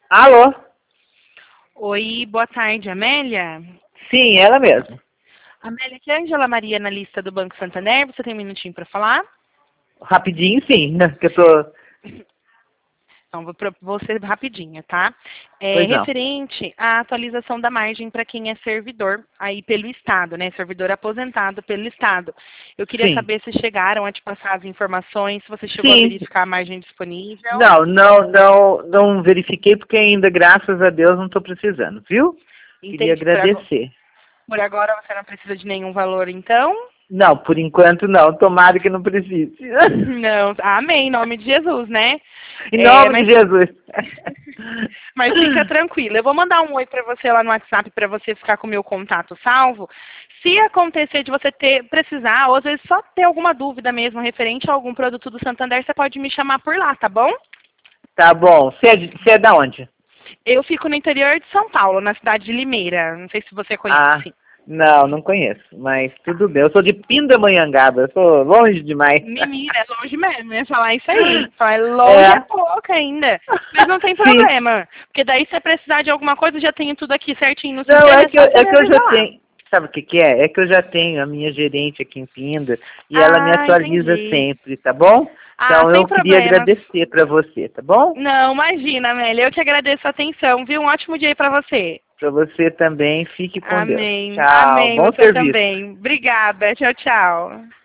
Alô? Oi, boa tarde, Amélia. Sim, ela mesma. Amélia, aqui é a Angela Maria, analista do Banco Santander. Você tem um minutinho para falar? Rapidinho, sim, né? Que eu tô... Então, vou ser rapidinha, tá? Pois não. Referente à atualização da margem para quem é servidor aí pelo Estado, né? Servidor aposentado pelo Estado. Eu queria Sim. saber se chegaram a te passar as informações, se você chegou a Sim. verificar a margem disponível. Não verifiquei porque ainda, graças a Deus, não estou precisando, viu? Queria Entendi. agradecer. Por agora você não precisa de nenhum valor, então? Não, por enquanto não. Tomara que não precise. Não. Amém, em nome de Jesus, né? Em nome Mas de Jesus. Mas fica tranquila. Eu vou mandar um oi para você lá no WhatsApp para você ficar com o meu contato salvo. Se acontecer de você precisar, ou às vezes só ter alguma dúvida mesmo referente a algum produto do Santander, você pode me chamar por lá, tá bom? Tá bom. Você é da onde? Eu fico no interior de São Paulo, na cidade de Limeira. Não sei se você Ah, conhece. não conheço, mas tudo bem. Eu sou de Pindamonhangaba, eu sou longe demais. Menina, é longe mesmo, eu ia falar isso aí. Falar, longe é É, pouco ainda. Mas não tem sim. problema. Porque daí se você precisar de alguma coisa, eu já tenho tudo aqui certinho no Não, sistema, é só você é me que eu já avisar lá. tenho. Sabe o que que é? É que eu já tenho a minha gerente aqui em Pinda e ela me Ah, atualiza entendi. sempre, tá bom? Ah, Então sem eu queria problemas. agradecer para você, tá bom? Não, imagina, Amélia. Eu que agradeço a atenção, viu? Um ótimo dia aí pra você. Para você também, fique com Deus. Amém. Tchau, Amém. bom Você serviço. também. Obrigada. Tchau, tchau.